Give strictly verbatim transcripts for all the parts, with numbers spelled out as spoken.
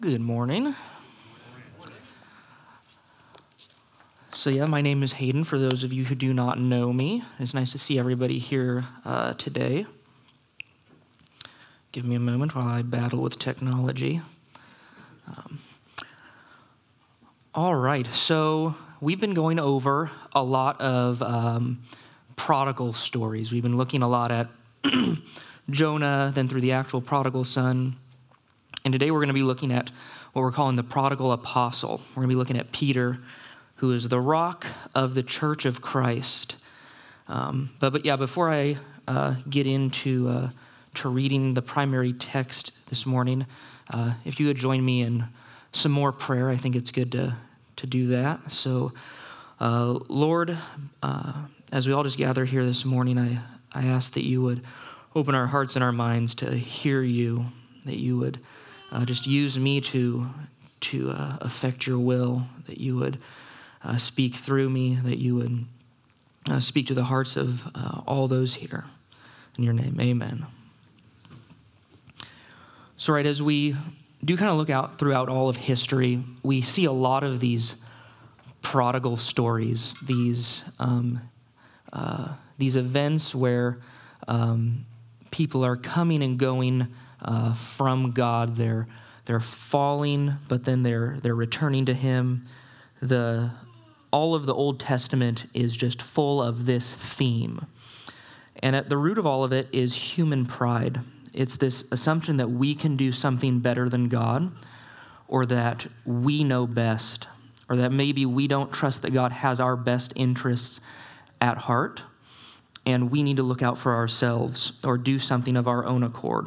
Good morning. So yeah, my name is Hayden, for those of you who do not know me. It's nice to see everybody here uh, today. Give me a moment while I battle with technology. Um, all right, so we've been going over a lot of um, prodigal stories. We've been looking a lot at Jonah, then through the actual prodigal son. And today we're going to be looking at what we're calling the prodigal apostle. We're going to be looking at Peter, who is the rock of the church of Christ. Um, but, but yeah, before I uh, get into uh, to reading the primary text this morning, uh, if you would join me in some more prayer, I think it's good to, to do that. So, uh, Lord, uh, as we all just gather here this morning, I, I ask that you would open our hearts and our minds to hear you, that you would uh, just use me to, to uh, affect your will, that you would Uh, speak through me, that you would uh, speak to the hearts of uh, all those here. In your name, amen. So right, as we do kind of look out throughout all of history, we see a lot of these prodigal stories, these um, uh, these events where um, people are coming and going uh, from God. They're they're falling, but then they're they're returning to Him. The all of the Old Testament is just full of this theme. And at the root of all of it is human pride. It's this assumption that we can do something better than God, or that we know best, or that maybe we don't trust that God has our best interests at heart, and we need to look out for ourselves or do something of our own accord.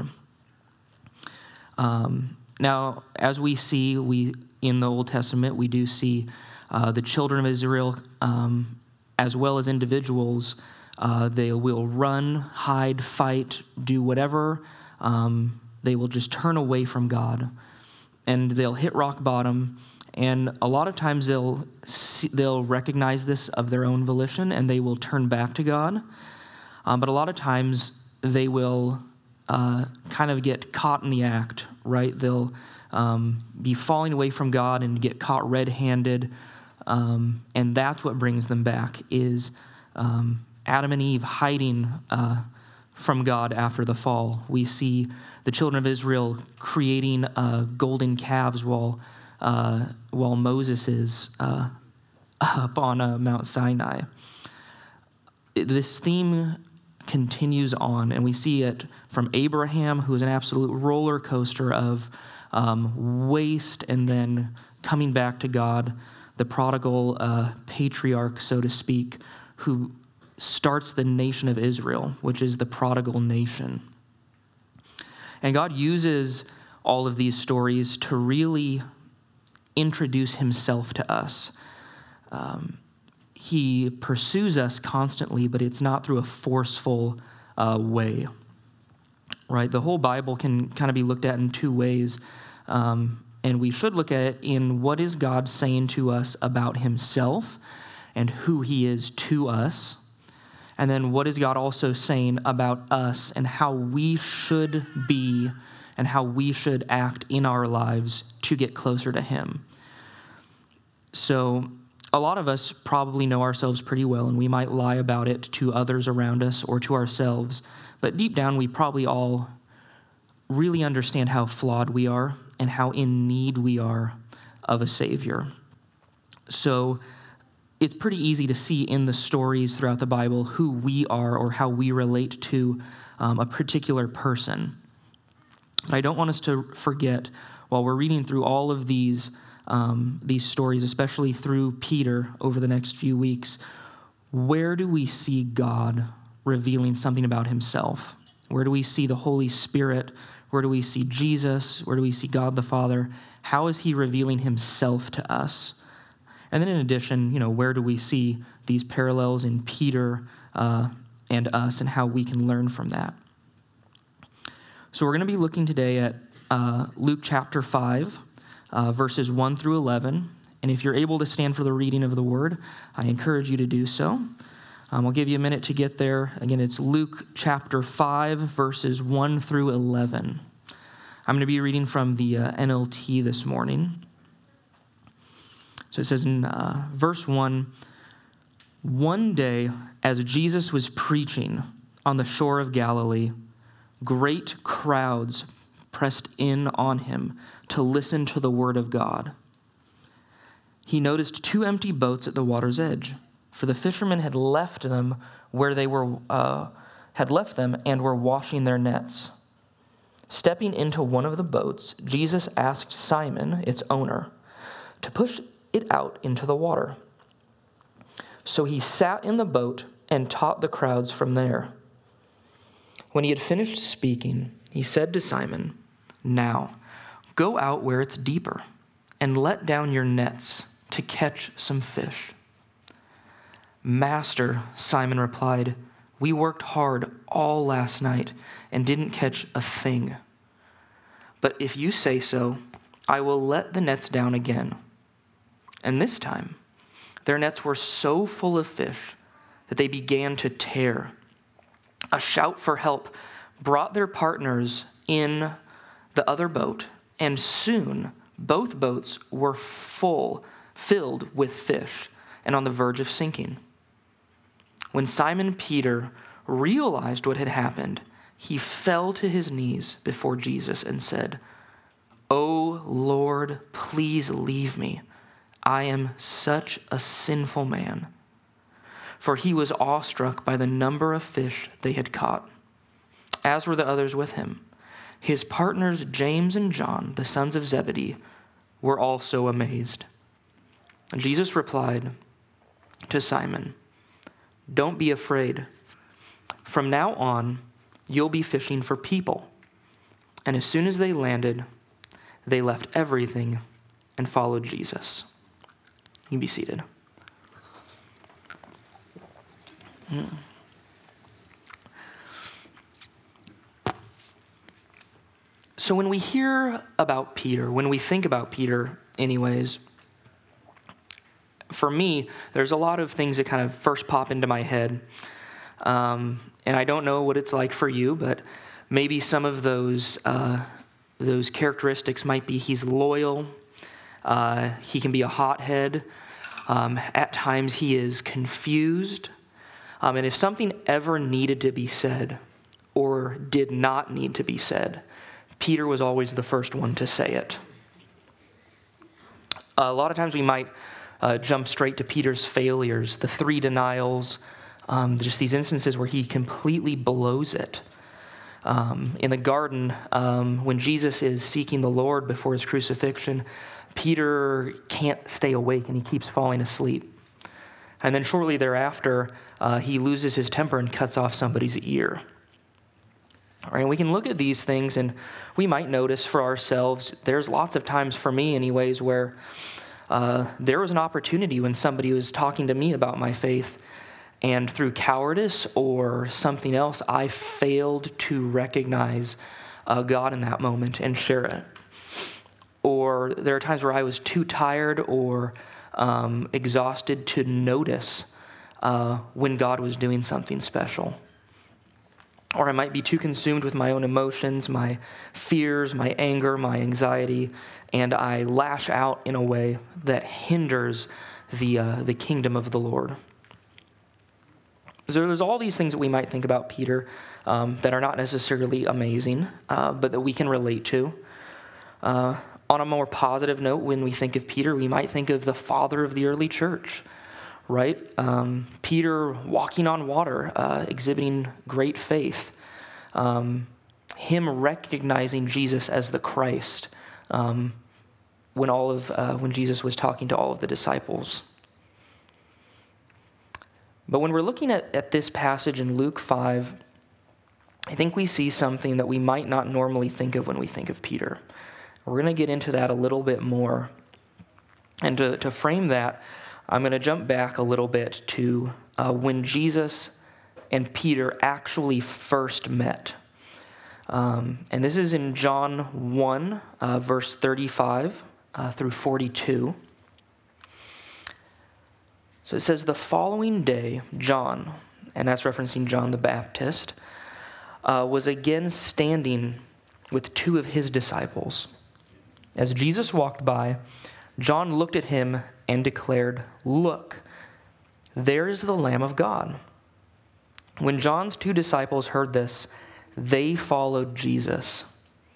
Um, now, as we see, we in the Old Testament, we do see Uh, the children of Israel, um, as well as individuals, uh, they will run, hide, fight, do whatever. Um, they will just turn away from God, and they'll hit rock bottom. And a lot of times they'll see, they'll recognize this of their own volition, and they will turn back to God. Um, but a lot of times they will uh, kind of get caught in the act, right? They'll um, be falling away from God and get caught red-handed. Um, and that's what brings them back, is um, Adam and Eve hiding uh, from God after the fall. We see the children of Israel creating uh, golden calves while uh, while Moses is uh, up on uh, Mount Sinai. This theme continues on, and we see it from Abraham, who is an absolute roller coaster of um, waste and then coming back to God. The prodigal uh, patriarch, so to speak, who starts the nation of Israel, which is the prodigal nation. And God uses all of these stories to really introduce himself to us. Um, he pursues us constantly, but it's not through a forceful uh, way, right? The whole Bible can kind of be looked at in two ways. Um, And we should look at it in what is God saying to us about himself and who he is to us. And then what is God also saying about us and how we should be and how we should act in our lives to get closer to him. So a lot of us probably know ourselves pretty well, and we might lie about it to others around us or to ourselves. But deep down, we probably all really understand how flawed we are and how in need we are of a Savior. So it's pretty easy to see in the stories throughout the Bible who we are or how we relate to um, a particular person. But I don't want us to forget, while we're reading through all of these, um, these stories, especially through Peter over the next few weeks, where do we see God revealing something about himself? Where do we see the Holy Spirit? Where do we see Jesus? Where do we see God the Father? How is he revealing himself to us? And then in addition, you know, where do we see these parallels in Peter uh, and us and how we can learn from that? So we're going to be looking today at uh, Luke chapter five, uh, verses one through eleven. And if you're able to stand for the reading of the word, I encourage you to do so. Um, I'll give you a minute to get there. Again, it's Luke chapter five, verses one through eleven. I'm going to be reading from the uh, N L T this morning. So it says in uh, verse one, "One day, as Jesus was preaching on the shore of Galilee, great crowds pressed in on him to listen to the word of God. He noticed two empty boats at the water's edge, for the fishermen had left them where they were uh, had left them and were washing their nets. Stepping into one of the boats, Jesus asked Simon, its owner, to push it out into the water. So he sat in the boat and taught the crowds from there. When he had finished speaking, he said to Simon, 'Now, go out where it's deeper and let down your nets to catch some fish.' 'Master,' Simon replied, 'we worked hard all last night and didn't catch a thing. But if you say so, I will let the nets down again.' And this time, their nets were so full of fish that they began to tear. A shout for help brought their partners in the other boat, and soon both boats were full, filled with fish, and on the verge of sinking. When Simon Peter realized what had happened, he fell to his knees before Jesus and said, 'O Lord, please leave me. I am such a sinful man.' For he was awestruck by the number of fish they had caught, as were the others with him. His partners James and John, the sons of Zebedee, were also amazed. And Jesus replied to Simon, 'Don't be afraid. From now on, you'll be fishing for people.' And as soon as they landed, they left everything and followed Jesus." You can be seated. Hmm. So when we hear about Peter, when we think about Peter anyways, for me, there's a lot of things that kind of first pop into my head. Um, and I don't know what it's like for you, but maybe some of those uh, those characteristics might be he's loyal, uh, he can be a hothead, um, at times he is confused, um, and if something ever needed to be said or did not need to be said, Peter was always the first one to say it. A lot of times we might uh, jump straight to Peter's failures, the three denials, um, just these instances where he completely blows it. Um, in the garden, um, when Jesus is seeking the Lord before his crucifixion, Peter can't stay awake and he keeps falling asleep. And then shortly thereafter, uh, he loses his temper and cuts off somebody's ear. All right, and we can look at these things and we might notice for ourselves, there's lots of times for me anyways where uh, there was an opportunity when somebody was talking to me about my faith, and through cowardice or something else, I failed to recognize uh, God in that moment and share it. Or there are times where I was too tired or um, exhausted to notice uh, when God was doing something special. Or I might be too consumed with my own emotions, my fears, my anger, my anxiety, and I lash out in a way that hinders the uh, the kingdom of the Lord. So there's all these things that we might think about Peter um, that are not necessarily amazing, uh, but that we can relate to. Uh, on a more positive note, when we think of Peter, we might think of the father of the early church, right? Um, Peter walking on water, uh, exhibiting great faith. Um, him recognizing Jesus as the Christ um, when all of uh, when Jesus was talking to all of the disciples. But when we're looking at, at this passage in Luke five, I think we see something that we might not normally think of when we think of Peter. We're going to get into that a little bit more. And to, to frame that, I'm going to jump back a little bit to uh, when Jesus and Peter actually first met. Um, and this is in John one, uh, verse thirty-five uh, through forty-two. So it says, the following day, John, and that's referencing John the Baptist, uh, was again standing with two of his disciples. As Jesus walked by, John looked at him and declared, "Look, there is the Lamb of God." When John's two disciples heard this, they followed Jesus.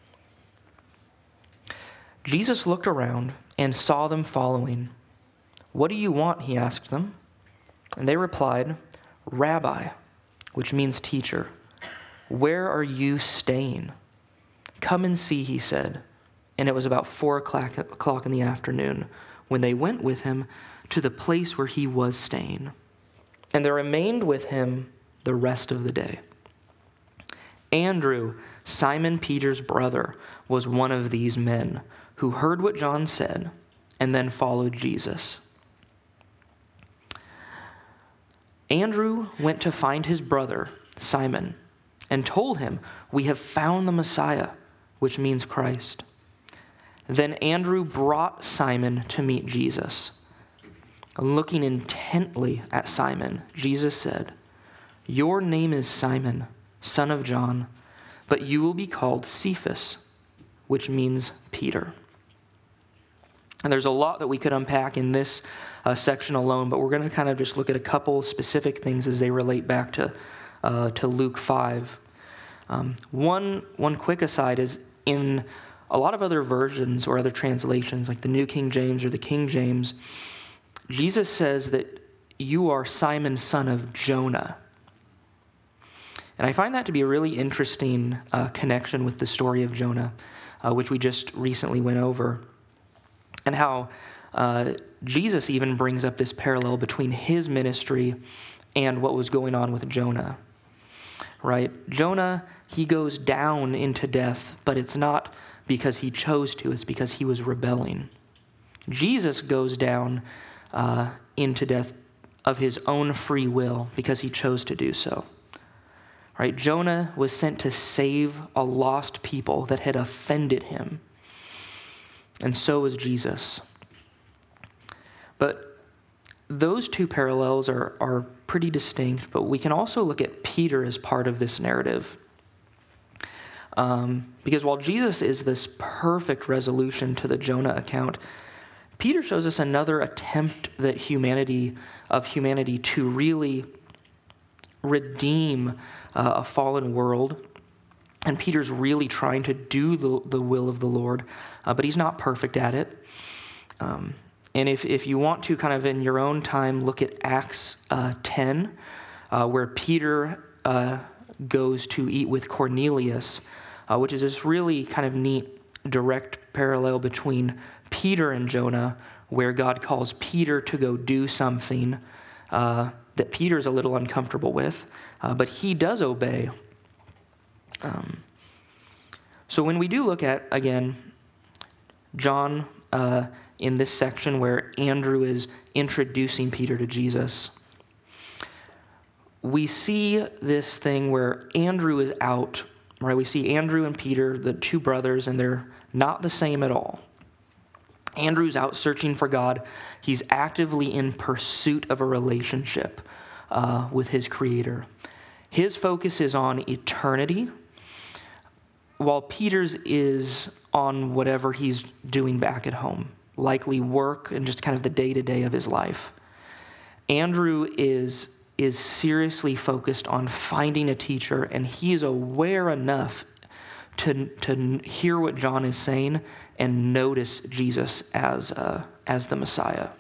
Jesus looked around and saw them following. "What do you want?" he asked them. And they replied, "Rabbi," which means teacher, "where are you staying?" "Come and see," he said. And it was about four o'clock in the afternoon when they went with him to the place where he was staying. And they remained with him the rest of the day. Andrew, Simon Peter's brother, was one of these men who heard what John said and then followed Jesus. Andrew went to find his brother, Simon, and told him, "We have found the Messiah," which means Christ. Then Andrew brought Simon to meet Jesus. Looking intently at Simon, Jesus said, "Your name is Simon, son of John, but you will be called Cephas," which means Peter. And there's a lot that we could unpack in this uh, section alone, but we're going to kind of just look at a couple specific things as they relate back to uh, to Luke five. Um, one one quick aside is in a lot of other versions or other translations, like the New King James or the King James, Jesus says that you are Simon, son of Jonah. And I find that to be a really interesting uh, connection with the story of Jonah, uh, which we just recently went over, and how uh, Jesus even brings up this parallel between his ministry and what was going on with Jonah. Right? Jonah, he goes down into death, but it's not because he chose to, it's because he was rebelling. Jesus goes down uh, into death of his own free will because he chose to do so. Right? Jonah was sent to save a lost people that had offended him. And so was Jesus. But those two parallels are, are pretty distinct, but we can also look at Peter as part of this narrative. Um, because while Jesus is this perfect resolution to the Jonah account, Peter shows us another attempt that humanity of humanity to really redeem uh, a fallen world. And Peter's really trying to do the, the will of the Lord, uh, but he's not perfect at it. Um, and if, if you want to kind of in your own time look at Acts uh, ten, uh, where Peter uh, goes to eat with Cornelius, uh, which is this really kind of neat direct parallel between Peter and Jonah, where God calls Peter to go do something uh, that Peter's a little uncomfortable with, uh, but he does obey. Um, so when we do look at, again, John uh, in this section where Andrew is introducing Peter to Jesus, we see this thing where Andrew is out, right? We see Andrew and Peter, the two brothers, and they're not the same at all. Andrew's out searching for God. He's actively in pursuit of a relationship uh, with his Creator. His focus is on eternity, while Peter's is on whatever he's doing back at home, likely work and just kind of the day-to-day of his life. Andrew is, is seriously focused on finding a teacher, and he is aware enough to, to hear what John is saying and notice Jesus as, uh, as the Messiah.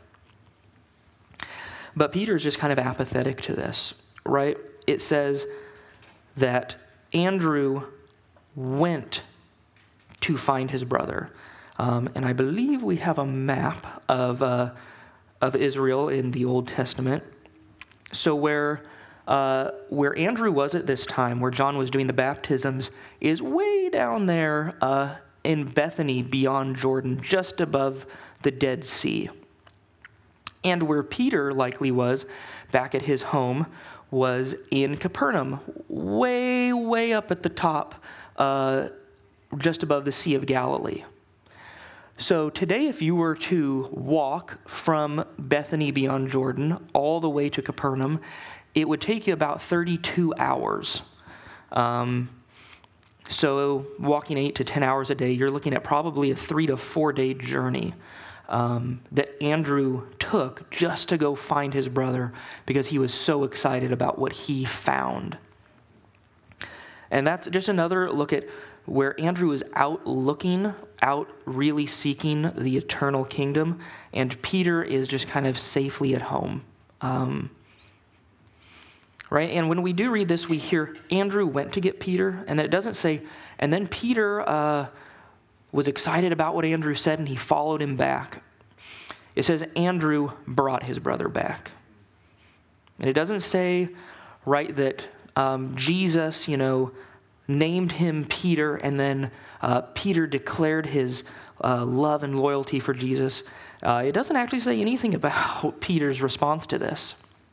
But Peter's just kind of apathetic to this, right? It says that Andrew went to find his brother. Um, and I believe we have a map of uh, of Israel in the Old Testament. So where uh, where Andrew was at this time, where John was doing the baptisms, is way down there uh, in Bethany beyond Jordan, just above the Dead Sea. And where Peter likely was, back at his home, was in Capernaum, way, way up at the top, uh, just above the Sea of Galilee. So today, if you were to walk from Bethany beyond Jordan all the way to Capernaum, it would take you about thirty-two hours. Um, So walking eight to ten hours a day, you're looking at probably a three to four day journey um, that Andrew took just to go find his brother because he was so excited about what he found. And that's just another look at where Andrew is out looking, out really seeking the eternal kingdom, and Peter is just kind of safely at home. Um, right? And when we do read this, we hear Andrew went to get Peter, and it doesn't say, and then Peter uh, was excited about what Andrew said, and he followed him back. It says Andrew brought his brother back. And it doesn't say, right, that um, Jesus, you know, named him Peter, and then uh, Peter declared his uh, love and loyalty for Jesus. Uh, it doesn't actually say anything about Peter's response to this.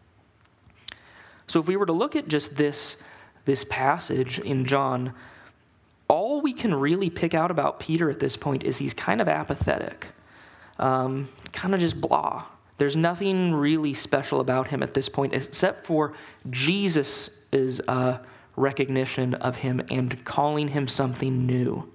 So if we were to look at just this, this passage in John, all we can really pick out about Peter at this point is he's kind of apathetic, um, kind of just blah. There's nothing really special about him at this point except for Jesus' uh, recognition of him and calling him something new.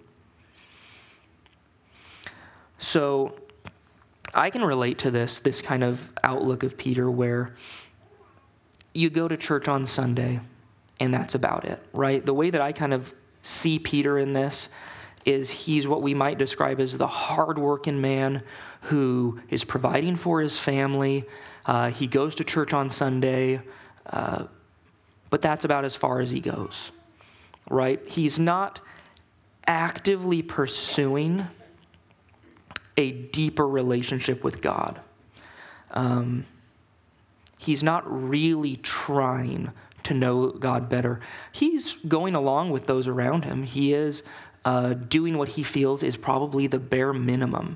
So I can relate to this, this kind of outlook of Peter where you go to church on Sunday and that's about it, right? The way that I kind of see Peter in this is he's what we might describe as the hardworking man who is providing for his family. Uh, he goes to church on Sunday, uh, but that's about as far as he goes, right? He's not actively pursuing a deeper relationship with God. Um, he's not really trying to know God better. He's going along with those around him. He is uh, doing what he feels is probably the bare minimum.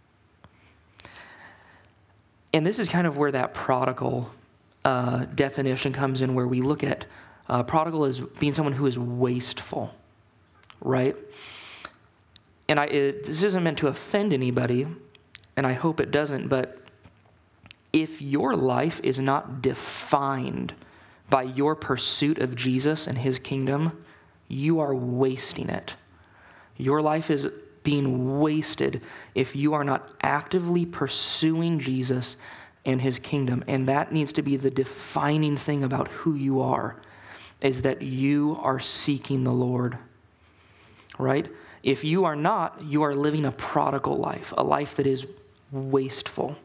And this is kind of where that prodigal uh, definition comes in, where we look at uh, prodigal as being someone who is wasteful, right? And I, it, this isn't meant to offend anybody, and I hope it doesn't, but if your life is not defined by your pursuit of Jesus and his kingdom, you are wasting it. Your life is being wasted if you are not actively pursuing Jesus and his kingdom. And that needs to be the defining thing about who you are, is that you are seeking the Lord, right? If you are not, you are living a prodigal life, a life that is wasteful.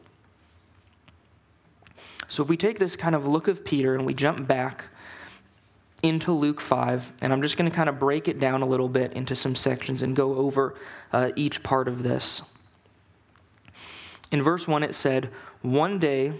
So if we take this kind of look of Peter and we jump back into Luke five, and I'm just going to kind of break it down a little bit into some sections and go over uh, each part of this. In verse one it said, one day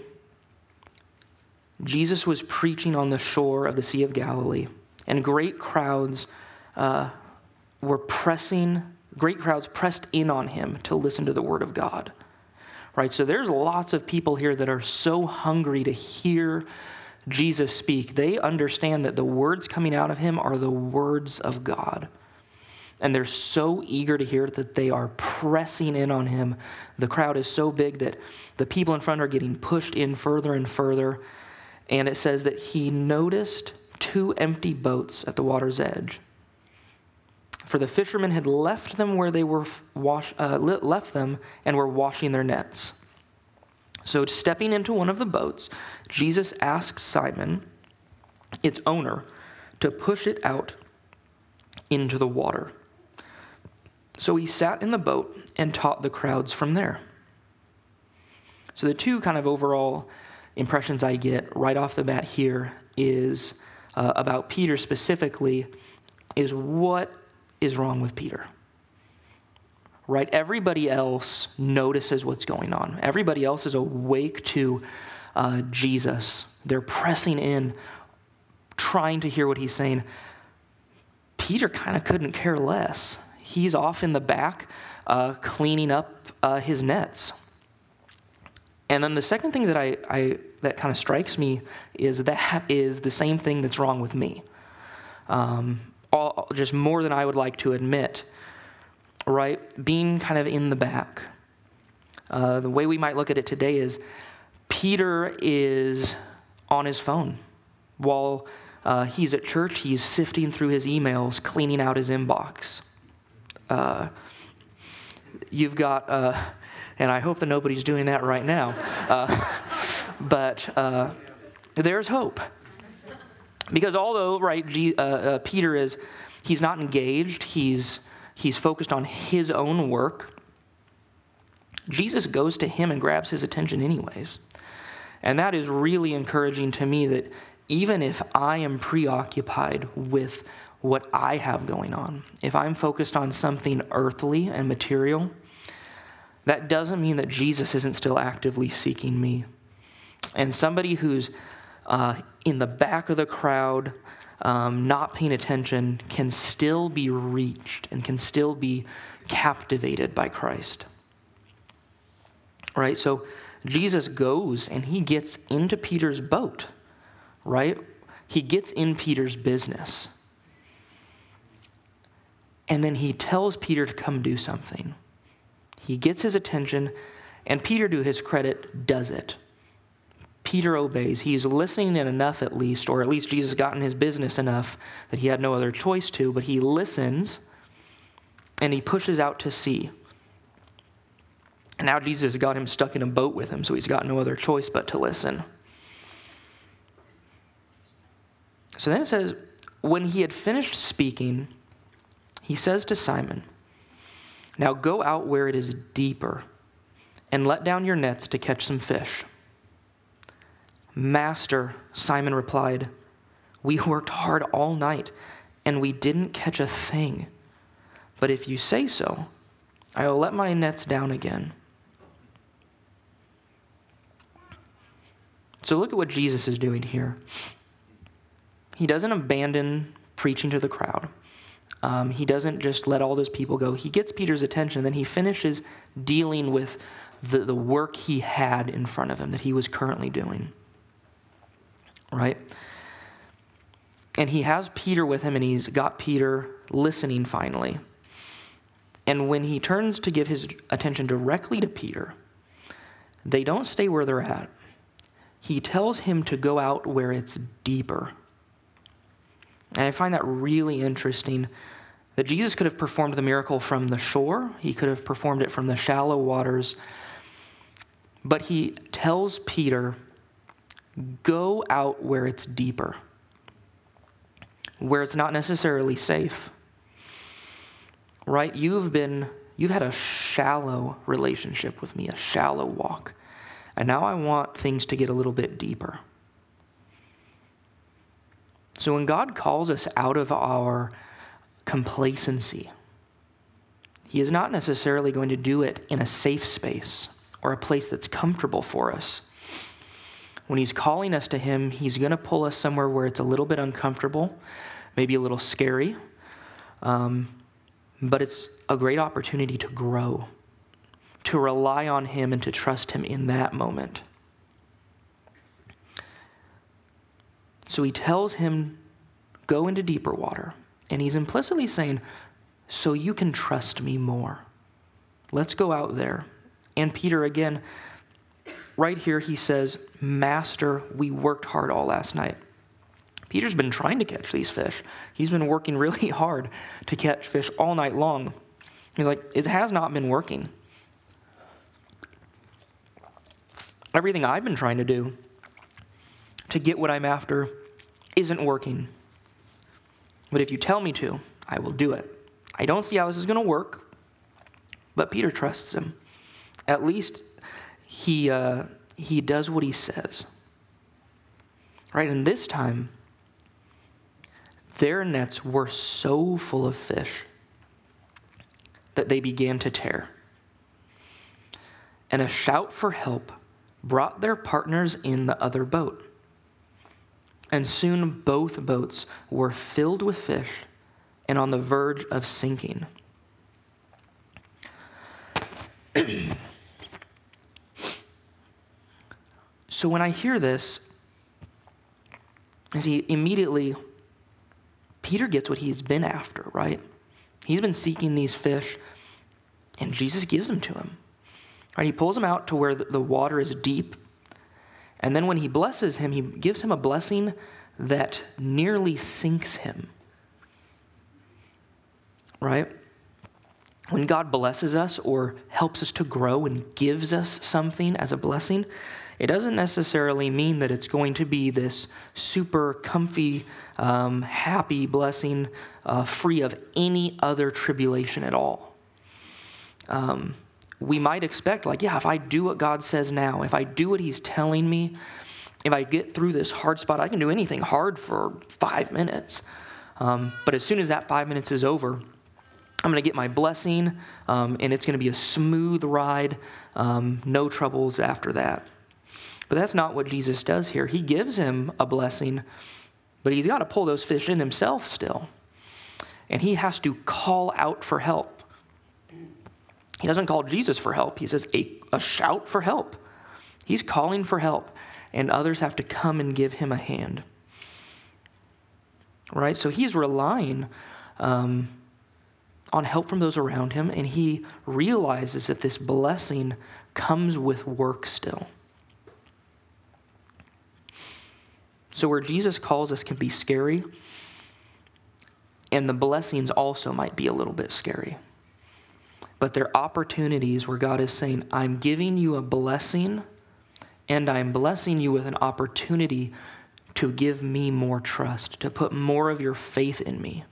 Jesus was preaching on the shore of the Sea of Galilee, and great crowds uh, were pressing, great crowds pressed in on him to listen to the word of God. Right, so there's lots of people here that are so hungry to hear Jesus speak. They understand that the words coming out of him are the words of God. And they're so eager to hear it that they are pressing in on him. The crowd is so big that the people in front are getting pushed in further and further. And it says that he noticed two empty boats at the water's edge. For the fishermen had left them where they were wash, uh, left them and were washing their nets. So stepping into one of the boats, Jesus asks Simon, its owner, to push it out into the water. So he sat in the boat and taught the crowds from there. So the two kind of overall impressions I get right off the bat here is uh, about Peter specifically is what is wrong with Peter. Right? Everybody else notices what's going on. Everybody else is awake to uh, Jesus. They're pressing in, trying to hear what he's saying. Peter kind of couldn't care less. He's off in the back, uh, cleaning up uh, his nets. And then the second thing that I, I that kind of strikes me is that is the same thing that's wrong with me. Um, all, just more than I would like to admit. Right? Being kind of in the back. Uh, the way we might look at it today is Peter is on his phone while Uh, he's at church. He's sifting through his emails, cleaning out his inbox. Uh, you've got, uh, and I hope that nobody's doing that right now, uh, but uh, there's hope. Because although, right, G, uh, uh, Peter is, he's not engaged, he's he's focused on his own work, Jesus goes to him and grabs his attention anyways. And that is really encouraging to me, that even if I am preoccupied with what I have going on, if I'm focused on something earthly and material, that doesn't mean that Jesus isn't still actively seeking me. And somebody who's uh, in the back of the crowd, um, not paying attention, can still be reached and can still be captivated by Christ. Right? So Jesus goes and he gets into Peter's boat, right? He gets in Peter's business. And then he tells Peter to come do something. He gets his attention, and Peter, to his credit, does it. Peter obeys. He's listening in enough, at least, or at least Jesus got in his business enough that he had no other choice to, but he listens, and he pushes out to sea. And now Jesus got him stuck in a boat with him, so he's got no other choice but to listen. So then it says, when he had finished speaking, he says to Simon, "Now go out where it is deeper, and let down your nets to catch some fish." "Master," Simon replied, "we worked hard all night, and we didn't catch a thing. But if you say so, I will let my nets down again." So look at what Jesus is doing here. He doesn't abandon preaching to the crowd. Um, he doesn't just let all those people go. He gets Peter's attention, and then he finishes dealing with the, the work he had in front of him that he was currently doing. Right? And he has Peter with him, and he's got Peter listening finally. And when he turns to give his attention directly to Peter, they don't stay where they're at. He tells him to go out where it's deeper. And I find that really interesting, that Jesus could have performed the miracle from the shore. He could have performed it from the shallow waters. But he tells Peter, go out where it's deeper, where it's not necessarily safe. Right? You've been, you've had a shallow relationship with me, a shallow walk. And now I want things to get a little bit deeper. So when God calls us out of our complacency, he is not necessarily going to do it in a safe space or a place that's comfortable for us. When he's calling us to him, he's going to pull us somewhere where it's a little bit uncomfortable, maybe a little scary, um, but it's a great opportunity to grow, to rely on him and to trust him in that moment. So he tells him, go into deeper water. And he's implicitly saying, so you can trust me more. Let's go out there. And Peter, again, right here, he says, Master, we worked hard all last night. Peter's been trying to catch these fish. He's been working really hard to catch fish all night long. He's like, it has not been working. Everything I've been trying to do to get what I'm after isn't working. But if you tell me to, I will do it. I don't see how this is going to work, but Peter trusts him. At least he uh, he does what he says. Right? And this time, their nets were so full of fish that they began to tear. And a shout for help brought their partners in the other boat. And soon both boats were filled with fish and on the verge of sinking. So when I hear this, see, immediately, Peter gets what he's been after, right? He's been seeking these fish, and Jesus gives them to him. Right? He pulls him out to where the water is deep, and then when he blesses him, he gives him a blessing that nearly sinks him. Right? When God blesses us or helps us to grow and gives us something as a blessing, it doesn't necessarily mean that it's going to be this super comfy, um, happy blessing, uh, free of any other tribulation at all. Um, we might expect, like, yeah, if I do what God says now, if I do what he's telling me, if I get through this hard spot, I can do anything hard for five minutes. Um, but as soon as that five minutes is over, I'm going to get my blessing, um, and it's going to be a smooth ride, um, no troubles after that. But that's not what Jesus does here. He gives him a blessing, but he's got to pull those fish in himself still. And he has to call out for help. He doesn't call Jesus for help. He says a, a shout for help. He's calling for help, and others have to come and give him a hand. Right? So he's relying um, on help from those around him, and he realizes that this blessing comes with work still. So where Jesus calls us can be scary, and the blessings also might be a little bit scary. But they're opportunities where God is saying, I'm giving you a blessing, and I'm blessing you with an opportunity to give me more trust, to put more of your faith in me.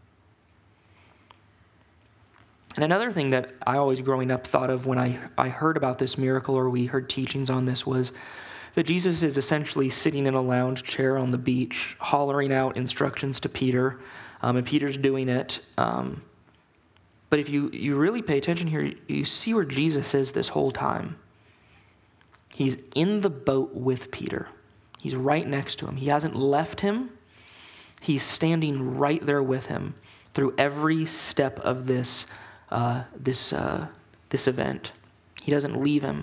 And another thing that I always growing up thought of when I, I heard about this miracle, or we heard teachings on this, was that Jesus is essentially sitting in a lounge chair on the beach, hollering out instructions to Peter, um, and Peter's doing it. Um, but if you, you really pay attention here, you see where Jesus is this whole time. He's in the boat with Peter. He's right next to him. He hasn't left him. He's standing right there with him through every step of this uh, this uh, this event. He doesn't leave him.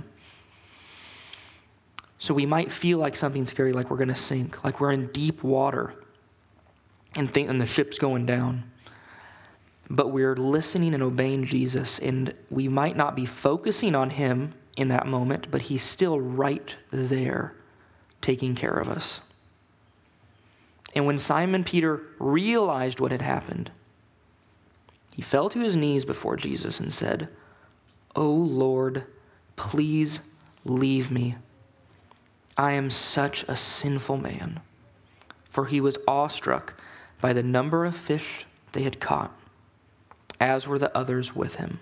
So we might feel like something scary, like we're going to sink, like we're in deep water and think, and the ship's going down. But we're listening and obeying Jesus, and we might not be focusing on him in that moment, but he's still right there taking care of us. And when Simon Peter realized what had happened, he fell to his knees before Jesus and said, "O Lord, please leave me. I am such a sinful man." For he was awestruck by the number of fish they had caught, as were the others with him.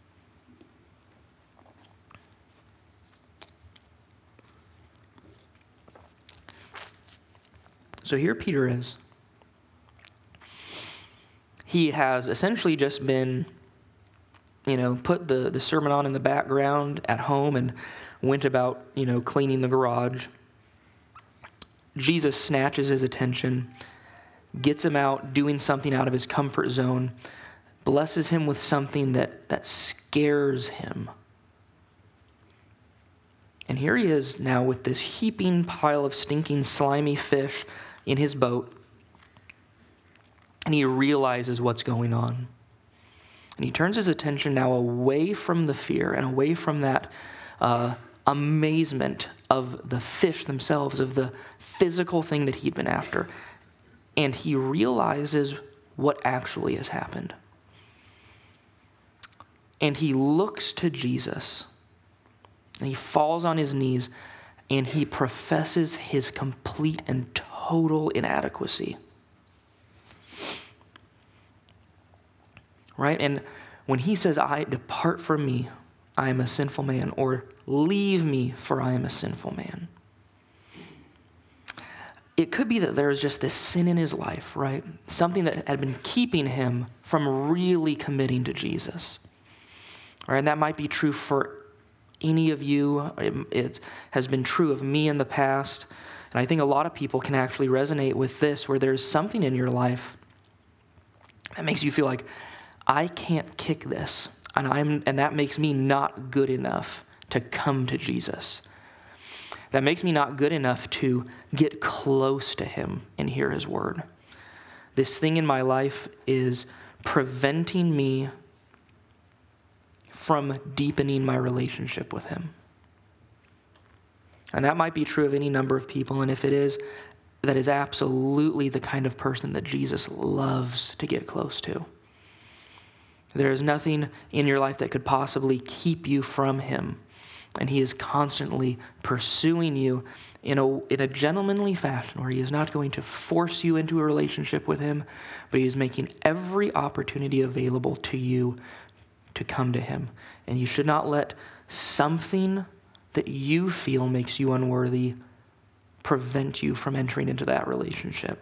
So here Peter is. He has essentially just been, you know, put the, the sermon on in the background at home and went about, you know, cleaning the garage. Jesus snatches his attention, gets him out doing something out of his comfort zone, blesses him with something that, that scares him. And here he is now with this heaping pile of stinking, slimy fish in his boat. And he realizes what's going on. And he turns his attention now away from the fear and away from that uh, amazement of the fish themselves, of the physical thing that he'd been after. And he realizes what actually has happened. And he looks to Jesus. And he falls on his knees, and he professes his complete and total inadequacy. Right? And when he says, "I depart from me, I am a sinful man," or "leave me, for I am a sinful man," it could be that there is just this sin in his life, right? Something that had been keeping him from really committing to Jesus. Right? And that might be true for any of you. It, it has been true of me in the past. And I think a lot of people can actually resonate with this, where there's something in your life that makes you feel like, I can't kick this, and I'm, and that makes me not good enough to come to Jesus. That makes me not good enough to get close to him and hear his word. This thing in my life is preventing me from deepening my relationship with him. And that might be true of any number of people, and if it is, that is absolutely the kind of person that Jesus loves to get close to. There is nothing in your life that could possibly keep you from him. And he is constantly pursuing you in a, in a gentlemanly fashion where he is not going to force you into a relationship with him, but he is making every opportunity available to you to come to him. And you should not let something that you feel makes you unworthy prevent you from entering into that relationship.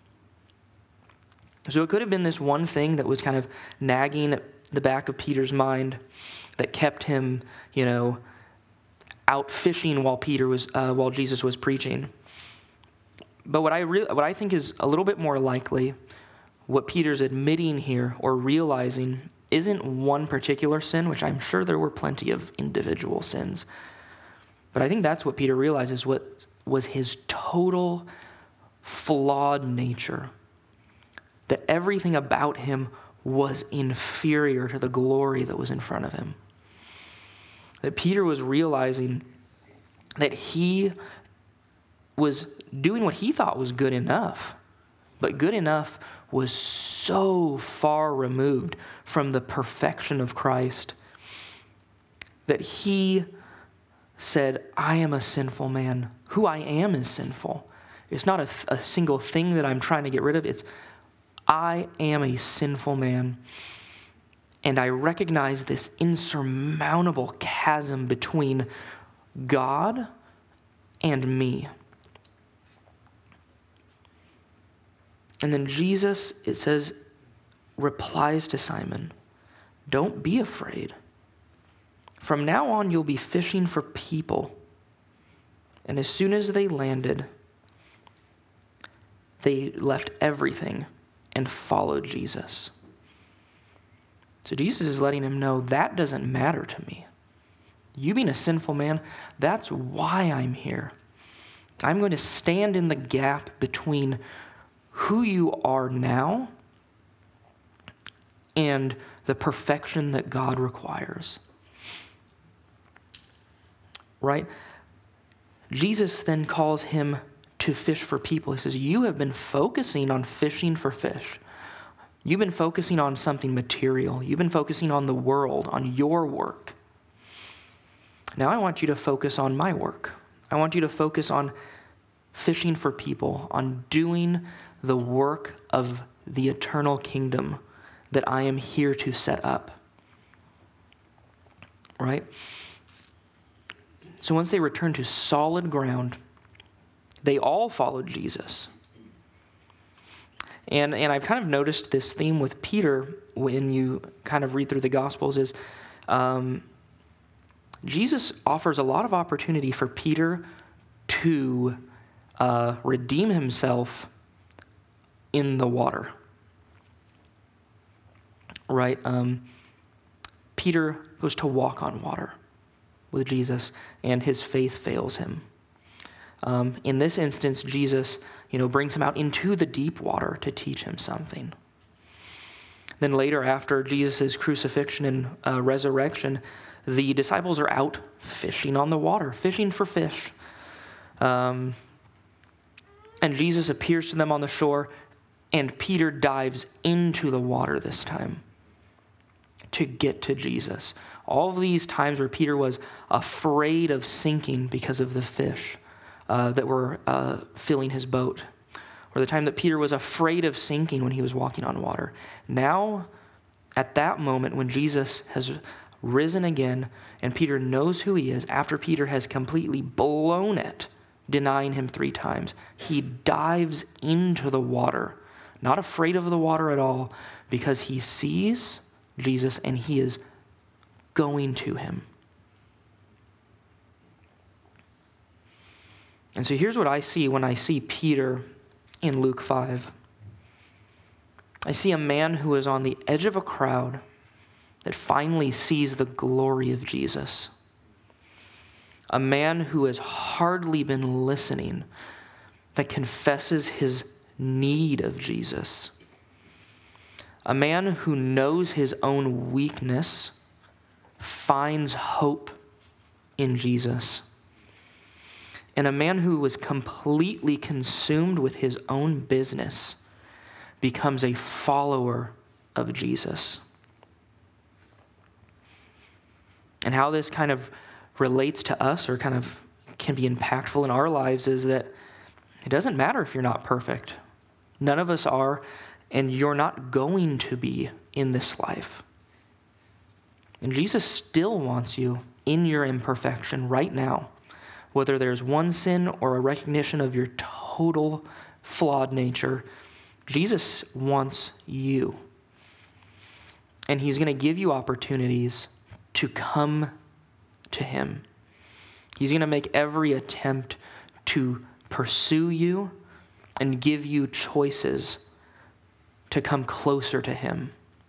So it could have been this one thing that was kind of nagging at the back of Peter's mind that kept him, you know, out fishing while Peter was, uh, while Jesus was preaching. But what I re- what I think is a little bit more likely, what Peter's admitting here or realizing isn't one particular sin, which I'm sure there were plenty of individual sins. But I think that's what Peter realizes, what was his total flawed nature. That everything about him was inferior to the glory that was in front of him. That Peter was realizing that he was doing what he thought was good enough, but good enough was so far removed from the perfection of Christ that he said, I am a sinful man. Who I am is sinful. It's not a, a single thing that I'm trying to get rid of. It's I am a sinful man. And I recognize this insurmountable chasm between God and me. And then Jesus, it says, replies to Simon, don't be afraid. From now on, you'll be fishing for people. And as soon as they landed, they left everything and followed Jesus. So Jesus is letting him know that doesn't matter to me. You being a sinful man, that's why I'm here. I'm going to stand in the gap between who you are now and the perfection that God requires. Right? Jesus then calls him to fish for people. He says, you have been focusing on fishing for fish. You've been focusing on something material. You've been focusing on the world, on your work. Now I want you to focus on my work. I want you to focus on fishing for people, on doing the work of the eternal kingdom that I am here to set up. Right? So once they returned to solid ground, they all followed Jesus. And and I've kind of noticed this theme with Peter when you kind of read through the Gospels is um, Jesus offers a lot of opportunity for Peter to uh, redeem himself in the water. Right? Um, Peter goes to walk on water with Jesus, and his faith fails him. Um, in this instance, Jesus, you know, brings him out into the deep water to teach him something. Then later, after Jesus' crucifixion and uh, resurrection, the disciples are out fishing on the water, fishing for fish. Um, and Jesus appears to them on the shore, and Peter dives into the water this time to get to Jesus. All of these times where Peter was afraid of sinking because of the fish uh, that were uh, filling his boat, or the time that Peter was afraid of sinking when he was walking on water. Now, at that moment when Jesus has risen again and Peter knows who he is, after Peter has completely blown it, denying him three times, he dives into the water, not afraid of the water at all, because he sees Jesus and he is going to him. And so here's what I see when I see Peter in Luke five. I see a man who is on the edge of a crowd that finally sees the glory of Jesus. A man who has hardly been listening, that confesses his need of Jesus. A man who knows his own weakness, finds hope in Jesus. And a man who was completely consumed with his own business becomes a follower of Jesus. And how this kind of relates to us, or kind of can be impactful in our lives, is that it doesn't matter if you're not perfect. None of us are, and you're not going to be in this life. And Jesus still wants you in your imperfection right now, whether there's one sin or a recognition of your total flawed nature. Jesus wants you. And he's going to give you opportunities to come to him. He's going to make every attempt to pursue you and give you choices to come closer to him.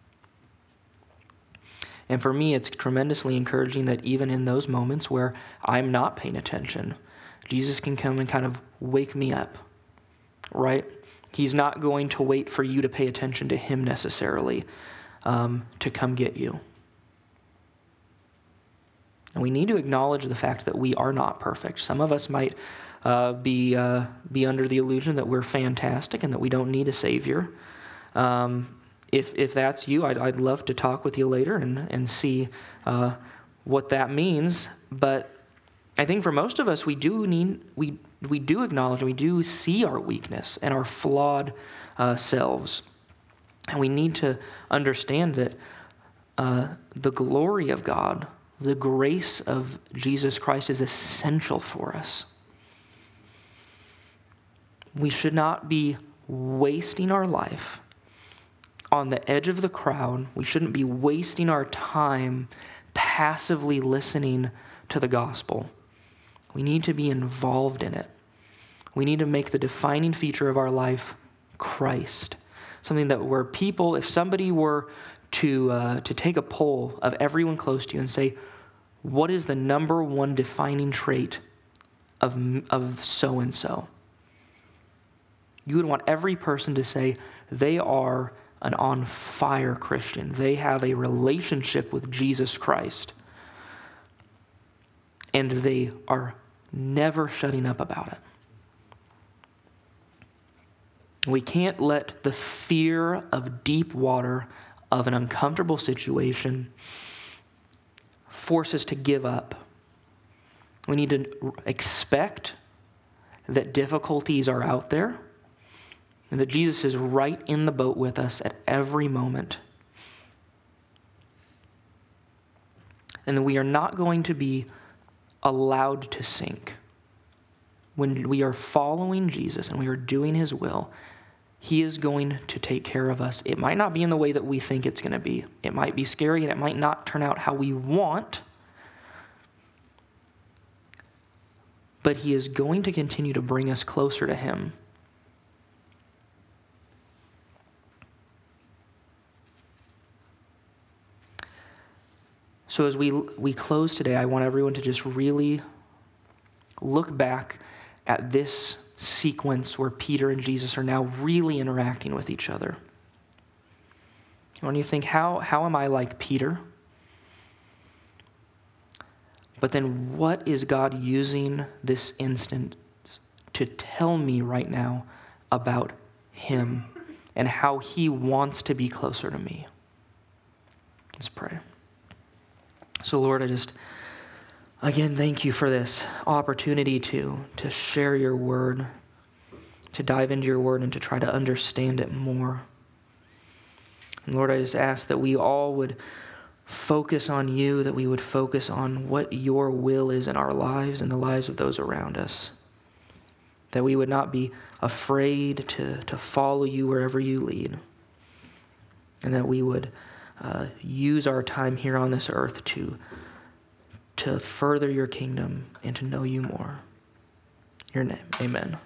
And for me, it's tremendously encouraging that even in those moments where I'm not paying attention, Jesus can come and kind of wake me up, right? He's not going to wait for you to pay attention to him necessarily um, to come get you. And we need to acknowledge the fact that we are not perfect. Some of us might uh, be uh, be under the illusion that we're fantastic and that we don't need a Savior. Um, if if that's you, I'd, I'd love to talk with you later and, and see uh, what that means. But I think for most of us, we do need we we do acknowledge and we do see our weakness and our flawed uh, selves, and we need to understand that uh, the glory of God, the grace of Jesus Christ, is essential for us. We should not be wasting our life on the edge of the crowd. We shouldn't be wasting our time passively listening to the gospel. We need to be involved in it. We need to make the defining feature of our life Christ. Something that where people, if somebody were to uh, to take a poll of everyone close to you and say, what is the number one defining trait of of so-and-so? You would want every person to say they are an on-fire Christian. They have a relationship with Jesus Christ. And they are never shutting up about it. We can't let the fear of deep water, of an uncomfortable situation, force us to give up. We need to expect that difficulties are out there and that Jesus is right in the boat with us at every moment. And that we are not going to be allowed to sink. When we are following Jesus and we are doing his will, he is going to take care of us. It might not be in the way that we think it's going to be. It might be scary and it might not turn out how we want. But he is going to continue to bring us closer to him. So as we we close today, I want everyone to just really look back at this sequence where Peter and Jesus are now really interacting with each other. When you think, how, how am I like Peter? But then what is God using this instance to tell me right now about him and how he wants to be closer to me? Let's pray. So Lord, I just, again, thank you for this opportunity to, to share your word, to dive into your word and to try to understand it more. And Lord, I just ask that we all would focus on you, that we would focus on what your will is in our lives and the lives of those around us. That we would not be afraid to, to follow you wherever you lead. And that we would uh, use our time here on this earth to, to further your kingdom and to know you more. In your name, amen.